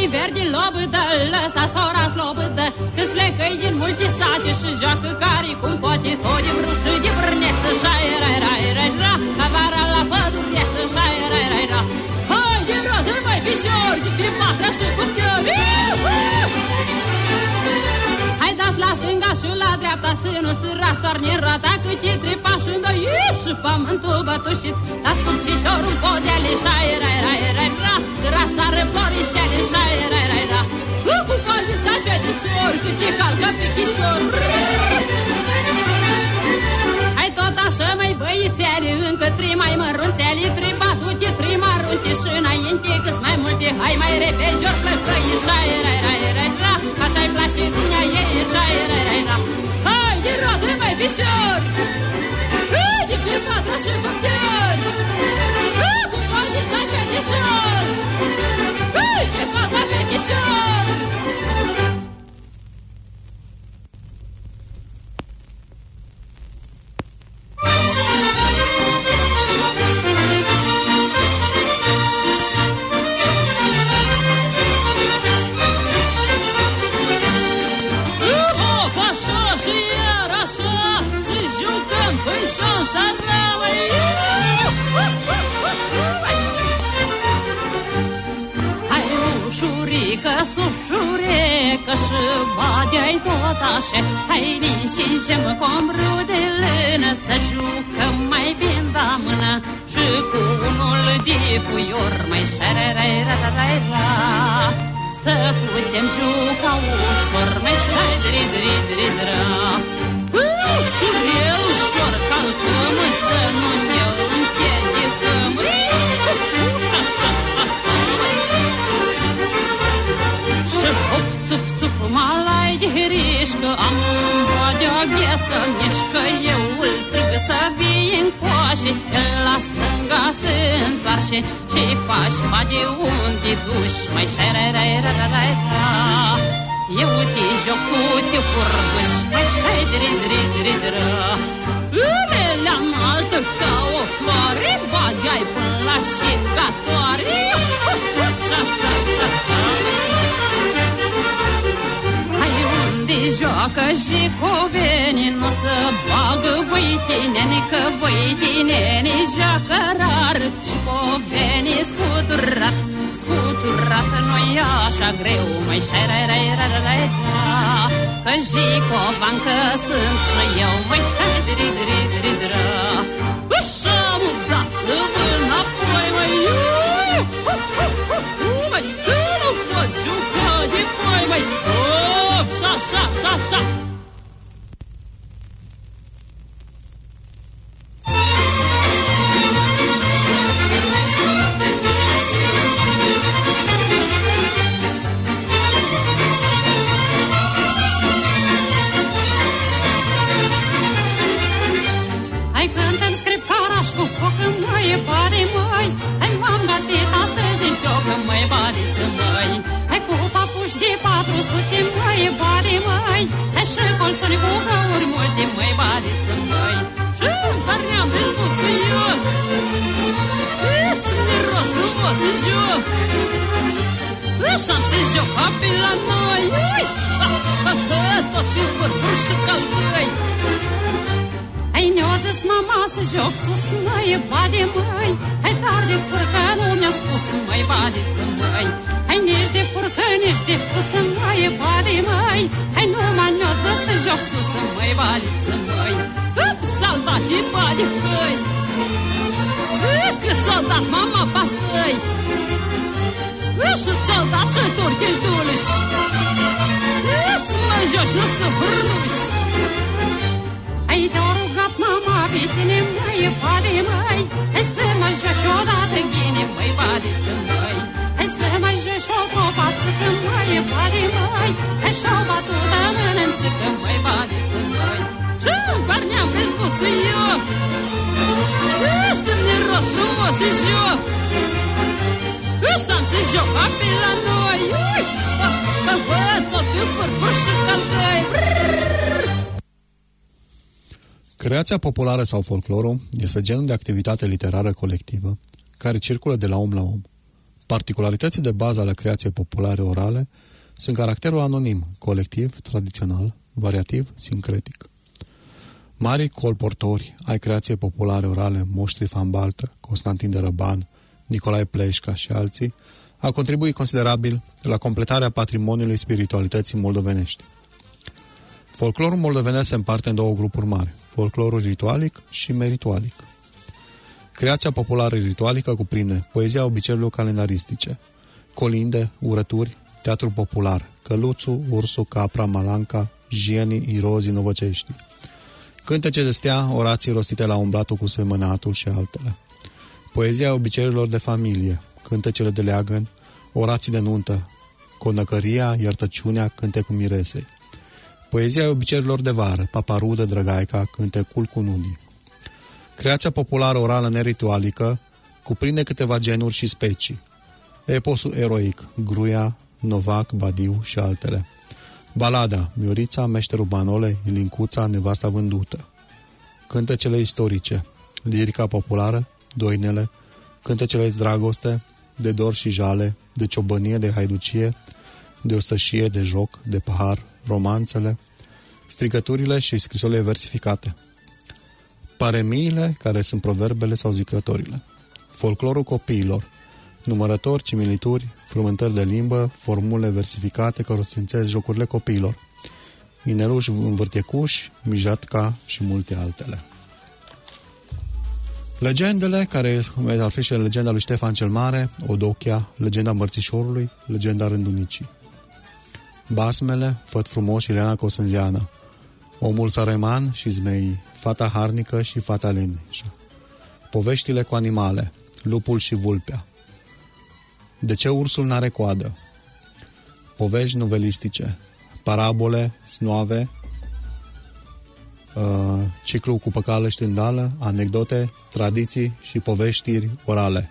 verde lobădă, lăsa sora slobădă, că-ți plecăi din multe sate și joacă care cum poate tot de brușă, de brâneță, șai, rai, rai, rai, ra, avara la pădureță, șai, rai, rai, ra. Hai de rodă, mai pișor, de pe patra și cu chiori. Hai dați la stânga și la dreapta să nu se rastorne roata, că te trepa și îndoiți și pământul bătușiți. La scupcișorul podeale, șai, rai, rai, rai, ra, să rasară florișele, șai, rai, rai, ra. Cu polița așa de șor, că te calcă pe chișor. Hai tot așa, mai băițele, încă trei mai mărunțele, trei batute, trei marunte și înainte că-s mai multe. Hai mai repede, jor plăcăi, șai, rai, rai, rai, ra, așa-i place dumnea ei, șai, rai, rai, ra. Hai de roadă, mai pișor, hai de pe patra și cu chior, cu polița așa de șor, hai de patra pe chișor. Că sușurecă și badea-i tot așa. Hai vin și-mi com rudelână, să jucăm mai bine da mână, și cu unul de fuior mai șarărai-ra-ra-ra-ra, să putem juca ușor mai șai-dri-dri-dri-dra. Ușurel, ușor calcăm, să nu ne închedicăm. Și hop, țup, țup, malai de hirișcă, am badea ghesă, mișcă, eu îl strig să vii încoașe, el la stânga se întoarce, ce-i faci, ba de unde duși, mai șai-rai-rai-rai-rai-ra. Eu te joc cu te curduși, mai șai-dri-dri-dri-dra. Înelea înaltă ca o floare, badea-i până la șegatoare. De joacă și covenii, nu să bagă văitineni, că văitineni joacă rar și covenii scuturat, scuturat nu-i așa greu, mai șai-rai-rai-rai-rai-ra, că și covan-că sunt și eu, mai șai-dri-dri-dri-dra. Așa-mă, dați-mă înapoi, măi, măi, că nu pot juca de poi, măi, Șa, șa, șa, șa. Hai cântăm scripcaraș cu foc în măie, bade măi. Hai m-am gătit astăzi de joc în măie, badiță măi. Hai cu papuși de patru sute măi, bade măi. Hai și colțoni cu găuri multe măi, badiță măi. Și-mi parneam de spusă ioc, să-mi rost frumos în joc. Așa-mi se joc api la noi, tot pe vârfuri și calcăi. Hai neoță-s mama să joc sus, măi, bade măi. Hai dar de furcă nu mi-au spus, măi, badiță măi. Hai nici de furcă, nici de fusă, măi, bade măi. Hai numai neoță să joc sus, măi, badiță măi. Hup, saltate, bade căi, cât ți-o dat mama pastăi, și ți-o dat și turche duliși. Să mă joci, nu să hârduși. Hai te-o rugat mama pe tine, măi, bade măi. Hai să mă joci odată ghine, măi, badiță măi. Hai să mă joci o tropațăcă, măi, bade măi. Hai și-o batută mână-nțăcă, măi, badiță măi. Și-mi parneam răzbusul ioc, să-mi rost frumos în joc. Așa-am să joc api la noi, tot pe vârfuri și calcăi. Creația populară sau folclorul este genul de activitate literară colectivă care circulă de la om la om. Particularității de bază ale creației populare orale sunt caracterul anonim, colectiv, tradițional, variativ, sincretic. Marii colportori ai creației populare orale, Moștri Van Baltă, Constantin de Răban, Nicolae Pleșca și alții, au contribuit considerabil la completarea patrimoniului spiritualității moldovenești. Folclorul moldovenesc se împarte în două grupuri mari, folclorul ritualic și meritualic. Creația populară ritualică cuprinde poezia obiceiurilor calendaristice, colinde, urături, teatru popular, căluțul, ursul, capra, malanca, jienii, irozii, novăcești, cântece de stea, orații rostite la umblatul cu semănatul și altele. Poezia obiceiurilor de familie, cântecele de leagăn, orații de nuntă, conăcăria, iertăciunea, cântecul miresei. Poezia obiceiurilor de vară, paparudă, drăgaica, cântecul cu nunii. Creația populară orală neritualică cuprinde câteva genuri și specii. Eposul eroic, gruia, novac, badiu și altele. Balada, Miorița, meșterul Banole, Ilincuța, nevasta vândută. Cântecele istorice, lirica populară, doinele, cântecele de dragoste, de dor și jale, de ciobănie, de haiducie, de ostășie, de joc, de pahar, romanțele, strigăturile și scrisorile versificate. Paremiile, care sunt proverbele sau zicătorile. Folclorul copiilor, numărători, similituri, frământări de limbă, formule versificate care sfințesc jocurile copiilor, ineluși, învârtecuși, mijatca și multe altele. Legendele, care ar fi și legenda lui Ștefan cel Mare, Odochia, legenda Mărțișorului, legenda Rândunicii. Basmele, Făt frumos și Ileana Cosânziană, Omul Săreman și Zmeii, Fata harnică și Fata leneșă. Poveștile cu animale, Lupul și vulpea. De ce ursul n-are coadă? Povești novelistice, parabole, snoave, uh, ciclu cu păcală și tândală, anecdote, tradiții și poveștiri orale.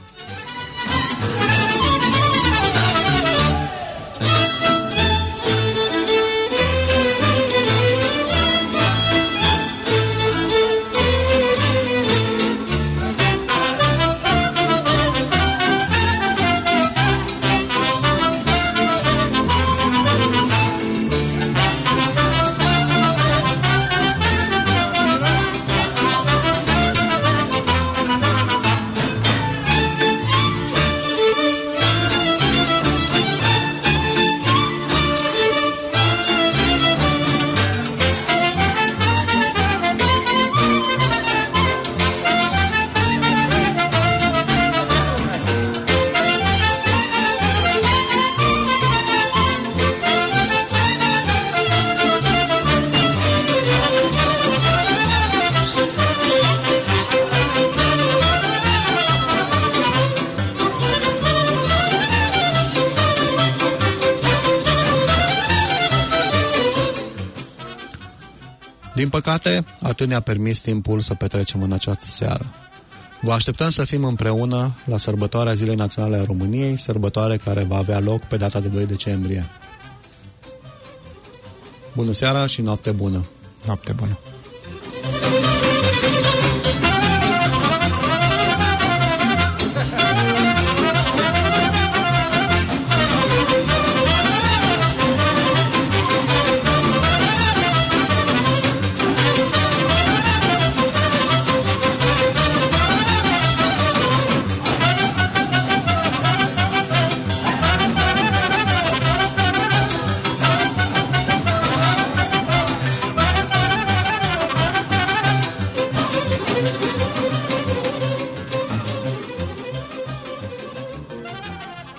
Din păcate, atât ne-a permis timpul să petrecem în această seară. Vă așteptăm să fim împreună la sărbătoarea Zilei Naționale a României, sărbătoare care va avea loc pe data de doi decembrie. Bună seara și noapte bună! Noapte bună!